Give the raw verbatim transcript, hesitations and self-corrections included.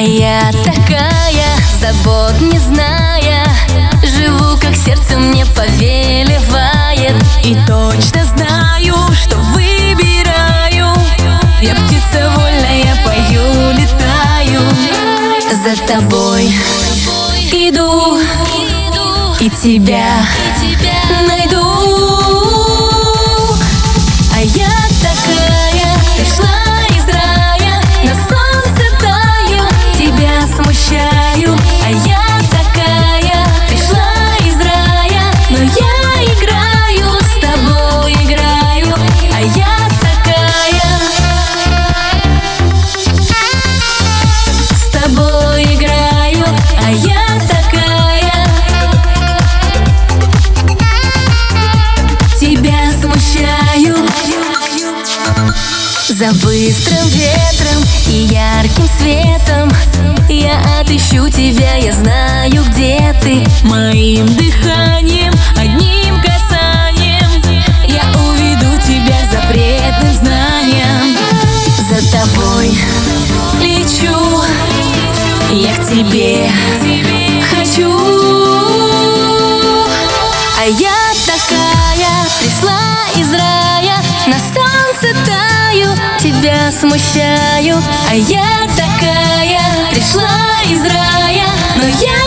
я такая, забот не зная, живу, как сердце мне повелевает. И точно знаю, что выбираю. Я птица вольная, пою, летаю. За тобой иду, и тебя найду. А я такая, пришла из рая, на солнце таю, тебя смущаю. А я такая, пришла из рая, но я играю, с тобой играю. А я такая, с тобой играю. А я такая, тебя смущаю. За быстрым ветром и ярким светом я отыщу тебя, я знаю, где ты. Моим дыханием, одним касанием я уведу тебя запретным знанием. За тобой Лечу, я к тебе хочу. А я такая, пришла из рая, на солнце таю, тебя смущаю. А я такая, пришла из рая, но я